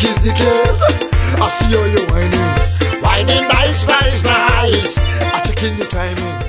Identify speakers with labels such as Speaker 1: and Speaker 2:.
Speaker 1: is the case. I see how you whining, whining nice, nice, nice. I'm checking the timing.